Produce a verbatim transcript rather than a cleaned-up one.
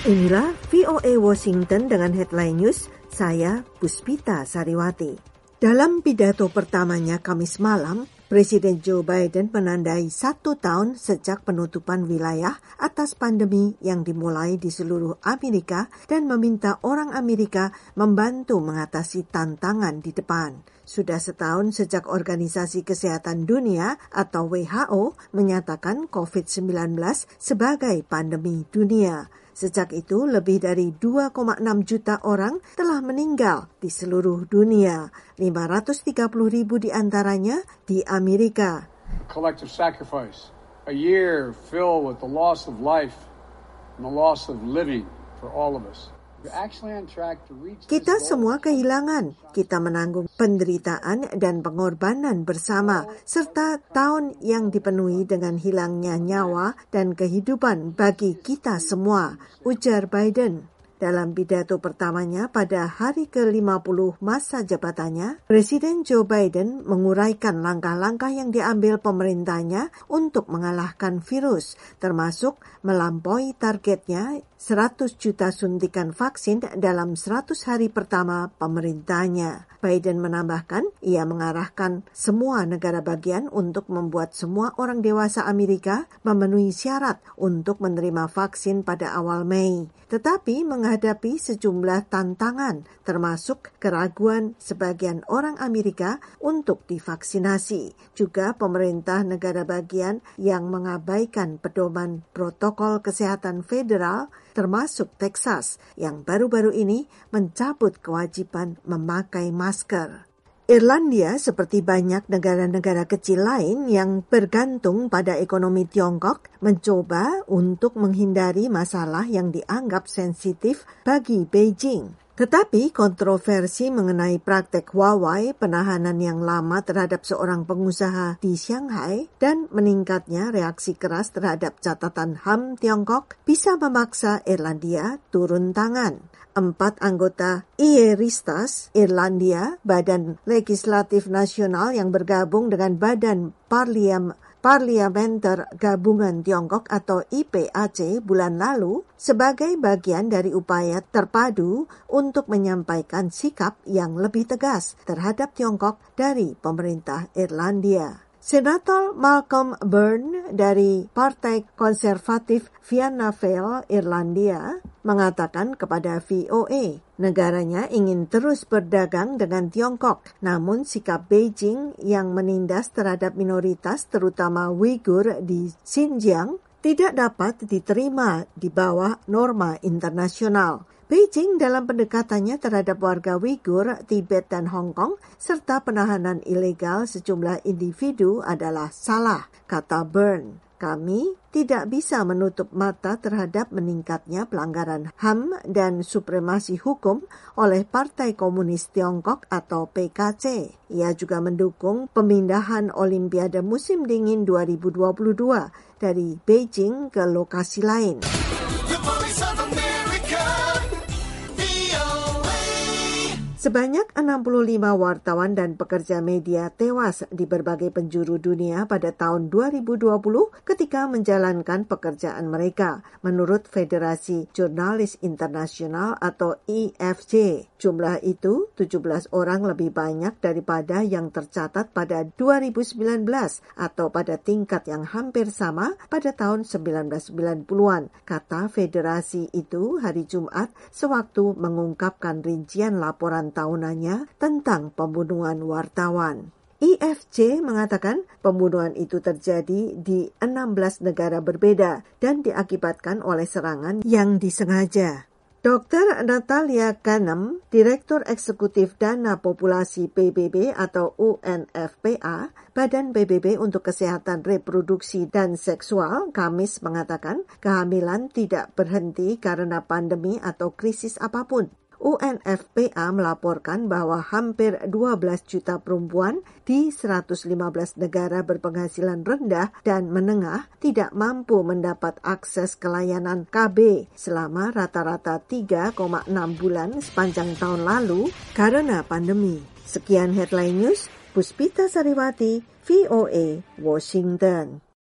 Inilah V O A Washington dengan headline news, saya Puspita Sariwati. Dalam pidato pertamanya Kamis malam, Presiden Joe Biden menandai satu tahun sejak penutupan wilayah atas pandemi yang dimulai di seluruh Amerika dan meminta orang Amerika membantu mengatasi tantangan di depan. Sudah setahun sejak Organisasi Kesehatan Dunia atau W H O menyatakan covid sembilan belas sebagai pandemi dunia. Sejak itu, lebih dari dua koma enam juta orang telah meninggal di seluruh dunia. lima ratus tiga puluh ribu di antaranya di Amerika. A collective sacrifice, a year filled with the loss of life and the loss of living for all of us. Kita semua kehilangan, kita menanggung penderitaan dan pengorbanan bersama, serta tahun yang dipenuhi dengan hilangnya nyawa dan kehidupan bagi kita semua, ujar Biden. Dalam pidato pertamanya pada hari ke lima puluh masa jabatannya, Presiden Joe Biden menguraikan langkah-langkah yang diambil pemerintahnya untuk mengalahkan virus, termasuk melampaui targetnya seratus juta suntikan vaksin dalam seratus hari pertama pemerintahnya. Biden menambahkan, ia mengarahkan semua negara bagian untuk membuat semua orang dewasa Amerika memenuhi syarat untuk menerima vaksin pada awal Mei. Tetapi menghadapi sejumlah tantangan, termasuk keraguan sebagian orang Amerika untuk divaksinasi. Juga pemerintah negara bagian yang mengabaikan pedoman protokol kesehatan federal, termasuk Texas, yang baru-baru ini mencabut kewajiban memakai masker. Irlandia, seperti banyak negara-negara kecil lain yang bergantung pada ekonomi Tiongkok, mencoba untuk menghindari masalah yang dianggap sensitif bagi Beijing. Tetapi kontroversi mengenai praktek Huawei, penahanan yang lama terhadap seorang pengusaha di Shanghai, dan meningkatnya reaksi keras terhadap catatan H A M Tiongkok bisa memaksa Irlandia turun tangan. Empat anggota Ieristas Irlandia, Badan Legislatif Nasional yang bergabung dengan Badan Parliam Parliamenter Gabungan Tiongkok atau I P A C bulan lalu sebagai bagian dari upaya terpadu untuk menyampaikan sikap yang lebih tegas terhadap Tiongkok dari pemerintah Irlandia. Senator Malcolm Byrne dari Partai Konservatif Fianna Fáil Irlandia mengatakan kepada V O A, negaranya ingin terus berdagang dengan Tiongkok, namun sikap Beijing yang menindas terhadap minoritas terutama Uighur di Xinjiang tidak dapat diterima di bawah norma internasional. Beijing dalam pendekatannya terhadap warga Uighur, Tibet, dan Hong Kong, serta penahanan ilegal sejumlah individu adalah salah, kata Byrne. Kami tidak bisa menutup mata terhadap meningkatnya pelanggaran H A M dan supremasi hukum oleh Partai Komunis Tiongkok atau P K C. Ia juga mendukung pemindahan Olimpiade musim dingin dua ribu dua puluh dua dari Beijing ke lokasi lain. Sebanyak enam puluh lima wartawan dan pekerja media tewas di berbagai penjuru dunia pada tahun dua ribu dua puluh ketika menjalankan pekerjaan mereka, menurut Federasi Jurnalis Internasional atau I F J. Jumlah itu tujuh belas orang lebih banyak daripada yang tercatat pada dua ribu sembilan belas atau pada tingkat yang hampir sama pada tahun sembilan belas sembilan puluhan, kata federasi itu hari Jumat sewaktu mengungkapkan rincian laporan tahunannya tentang pembunuhan wartawan. I F J mengatakan pembunuhan itu terjadi di enam belas negara berbeda dan diakibatkan oleh serangan yang disengaja. Doktor Natalia Kanem, Direktur Eksekutif Dana Populasi P B B atau U N F P A, Badan P B B untuk Kesehatan Reproduksi dan Seksual, Kamis mengatakan kehamilan tidak berhenti karena pandemi atau krisis apapun. U N F P A melaporkan bahwa hampir dua belas juta perempuan di seratus lima belas negara berpenghasilan rendah dan menengah tidak mampu mendapat akses ke layanan K B selama rata-rata tiga koma enam bulan sepanjang tahun lalu karena pandemi. Sekian headline news, Puspita Sariwati, V O A, Washington.